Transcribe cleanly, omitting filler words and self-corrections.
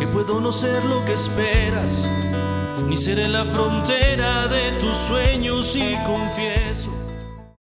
puedo no ser lo que esperas, ni seré la frontera de tus sueños, y confieso